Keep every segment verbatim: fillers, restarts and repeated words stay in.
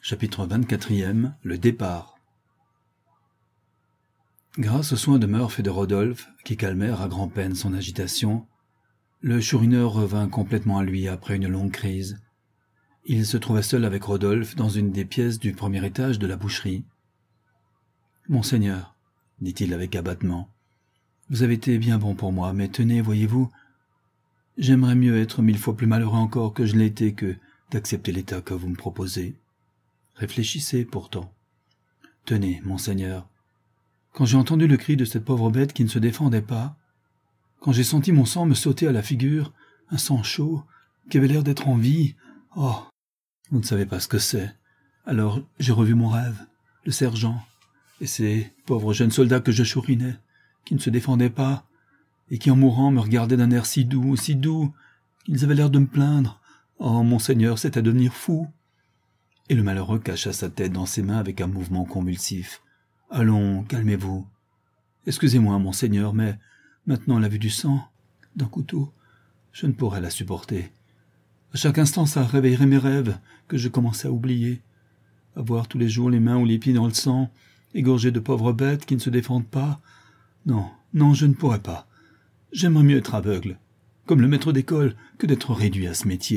Chapitre vingt-quatrième. Le départ. Grâce aux soins de Murph et de Rodolphe, qui calmèrent à grand-peine son agitation, le chourineur revint complètement à lui après une longue crise. Il se trouvait seul avec Rodolphe dans une des pièces du premier étage de la boucherie. « Monseigneur, dit-il avec abattement, vous avez été bien bon pour moi, mais tenez, voyez-vous, j'aimerais mieux être mille fois plus malheureux encore que je l'ai été que d'accepter l'état que vous me proposez. Réfléchissez pourtant. Tenez, monseigneur, quand j'ai entendu le cri de cette pauvre bête qui ne se défendait pas, quand j'ai senti mon sang me sauter à la figure, un sang chaud, qui avait l'air d'être en vie, oh, vous ne savez pas ce que c'est. Alors j'ai revu mon rêve, le sergent, et ces pauvres jeunes soldats que je chourinais, qui ne se défendaient pas, et qui en mourant me regardaient d'un air si doux, si doux, qu'ils avaient l'air de me plaindre. Oh, monseigneur, c'est à devenir fou. Et le malheureux cacha sa tête dans ses mains avec un mouvement convulsif. « Allons, calmez-vous. Excusez-moi, monseigneur, mais maintenant la vue du sang, d'un couteau, je ne pourrais la supporter. À chaque instant, ça réveillerait mes rêves que je commençais à oublier. À voir tous les jours les mains ou les pieds dans le sang, égorgés de pauvres bêtes qui ne se défendent pas. Non, non, je ne pourrais pas. J'aimerais mieux être aveugle, comme le maître d'école, que d'être réduit à ce métier. »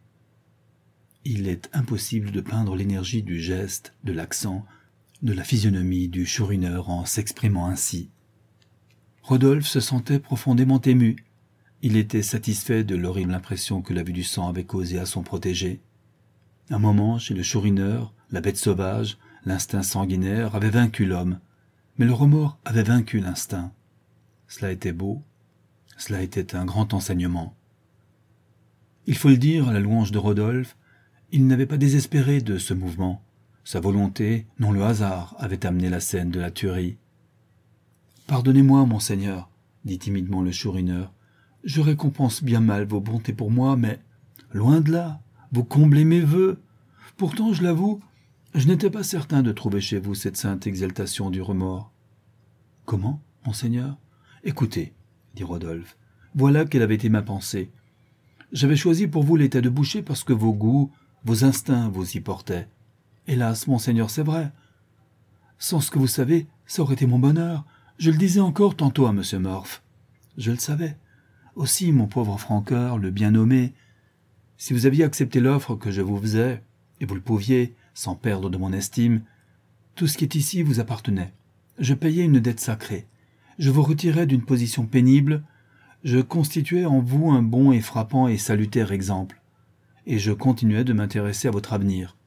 Il est impossible de peindre l'énergie du geste, de l'accent, de la physionomie du chourineur en s'exprimant ainsi. Rodolphe se sentait profondément ému. Il était satisfait de l'horrible impression que la vue du sang avait causée à son protégé. Un moment, chez le chourineur, la bête sauvage, l'instinct sanguinaire avait vaincu l'homme, mais le remords avait vaincu l'instinct. Cela était beau, cela était un grand enseignement. Il faut le dire, à la louange de Rodolphe, il n'avait pas désespéré de ce mouvement. Sa volonté, non le hasard, avait amené la scène de la tuerie. « Pardonnez-moi, monseigneur, dit timidement le chourineur. Je récompense bien mal vos bontés pour moi, mais, loin de là, vous comblez mes vœux. Pourtant, je l'avoue, je n'étais pas certain de trouver chez vous cette sainte exaltation du remords. »« Comment, monseigneur ? Écoutez, dit Rodolphe, voilà quelle avait été ma pensée. J'avais choisi pour vous l'état de boucher parce que vos goûts, vos instincts vous y portaient. Hélas, monseigneur, c'est vrai. Sans ce que vous savez, ça aurait été mon bonheur. Je le disais encore tantôt à monsieur Murph. Je le savais. Aussi, mon pauvre Francoeur, le bien nommé, si vous aviez accepté l'offre que je vous faisais, et vous le pouviez, sans perdre de mon estime, tout ce qui est ici vous appartenait. Je payais une dette sacrée. Je vous retirais d'une position pénible. Je constituais en vous un bon et frappant et salutaire exemple. Et je continuais de m'intéresser à votre avenir.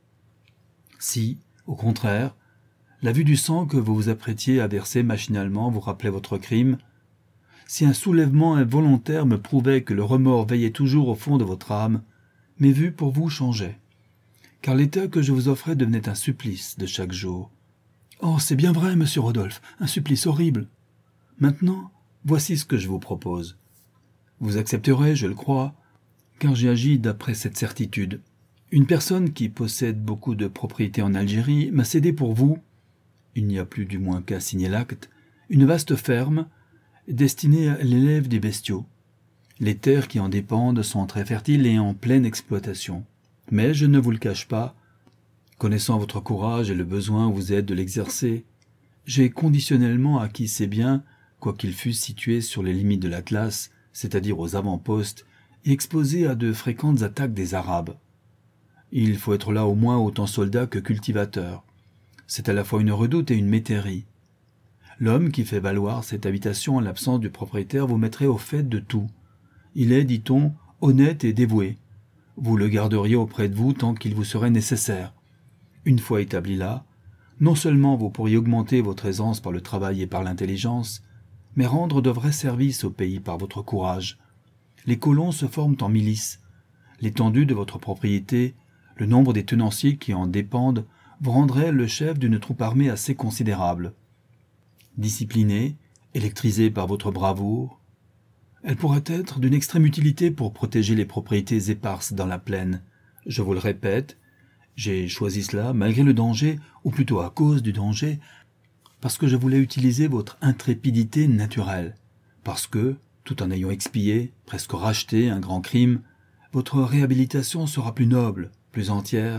Si, au contraire, la vue du sang que vous vous apprêtiez à verser machinalement vous rappelait votre crime, si un soulèvement involontaire me prouvait que le remords veillait toujours au fond de votre âme, mes vues pour vous changeaient, car l'état que je vous offrais devenait un supplice de chaque jour. Oh, c'est bien vrai, monsieur Rodolphe, un supplice horrible. Maintenant, voici ce que je vous propose. Vous accepterez, je le crois, car j'ai agi d'après cette certitude. Une personne qui possède beaucoup de propriétés en Algérie m'a cédé pour vous, il n'y a plus du moins qu'à signer l'acte, une vaste ferme destinée à l'élève des bestiaux. Les terres qui en dépendent sont très fertiles et en pleine exploitation. Mais je ne vous le cache pas, connaissant votre courage et le besoin où vous êtes de l'exercer, j'ai conditionnellement acquis ces biens, quoiqu'ils fussent situés sur les limites de l'Atlas, c'est-à-dire aux avant-postes, et exposés à de fréquentes attaques des Arabes. Il faut être là au moins autant soldat que cultivateur. C'est à la fois une redoute et une métairie. L'homme qui fait valoir cette habitation en l'absence du propriétaire vous mettrait au fait de tout. Il est, dit-on, honnête et dévoué. Vous le garderiez auprès de vous tant qu'il vous serait nécessaire. Une fois établi là, non seulement vous pourriez augmenter votre aisance par le travail et par l'intelligence, mais rendre de vrais services au pays par votre courage. Les colons se forment en milices. L'étendue de votre propriété, le nombre des tenanciers qui en dépendent, vous rendrait le chef d'une troupe armée assez considérable. Disciplinée, électrisée par votre bravoure, elle pourrait être d'une extrême utilité pour protéger les propriétés éparses dans la plaine. Je vous le répète, j'ai choisi cela malgré le danger, ou plutôt à cause du danger, parce que je voulais utiliser votre intrépidité naturelle, parce que, tout en ayant expié, presque racheté un grand crime, votre réhabilitation sera plus noble, plus entière,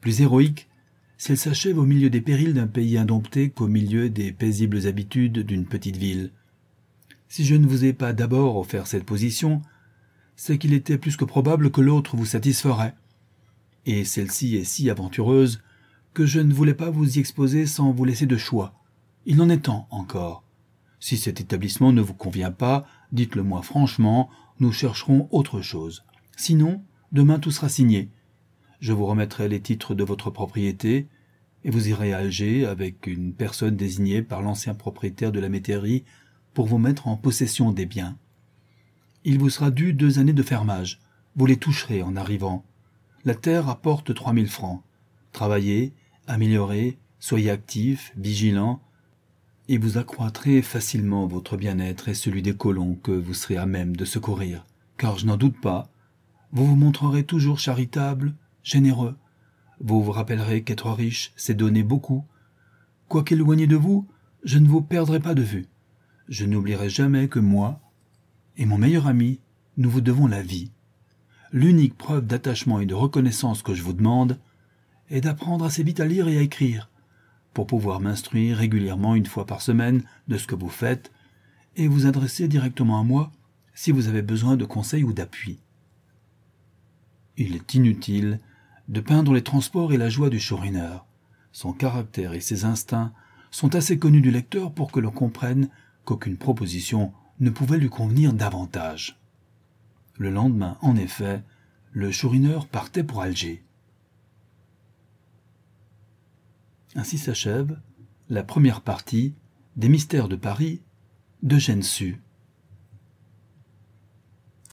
plus héroïque, si elle s'achève au milieu des périls d'un pays indompté qu'au milieu des paisibles habitudes d'une petite ville. Si je ne vous ai pas d'abord offert cette position, c'est qu'il était plus que probable que l'autre vous satisferait. Et celle-ci est si aventureuse que je ne voulais pas vous y exposer sans vous laisser de choix. Il en est temps encore. Si cet établissement ne vous convient pas, dites-le moi franchement, nous chercherons autre chose. Sinon, demain tout sera signé. Je vous remettrai les titres de votre propriété, et vous irez à Alger avec une personne désignée par l'ancien propriétaire de la métairie pour vous mettre en possession des biens. Il vous sera dû deux années de fermage. Vous les toucherez en arrivant. La terre apporte trois mille francs. Travaillez, améliorez, soyez actifs, vigilants, et vous accroîtrez facilement votre bien-être et celui des colons que vous serez à même de secourir. Car je n'en doute pas, vous vous montrerez toujours charitable, généreux. Vous vous rappellerez qu'être riche, c'est donner beaucoup. Quoiqu'éloigné de vous, je ne vous perdrai pas de vue. Je n'oublierai jamais que moi et mon meilleur ami, nous vous devons la vie. L'unique preuve d'attachement et de reconnaissance que je vous demande est d'apprendre assez vite à lire et à écrire, pour pouvoir m'instruire régulièrement une fois par semaine de ce que vous faites et vous adresser directement à moi si vous avez besoin de conseils ou d'appui. Il est inutile de peindre les transports et la joie du chourineur. Son caractère et ses instincts sont assez connus du lecteur pour que l'on comprenne qu'aucune proposition ne pouvait lui convenir davantage. Le lendemain, en effet, le chourineur partait pour Alger. Ainsi s'achève la première partie des Mystères de Paris d'Eugène Sue.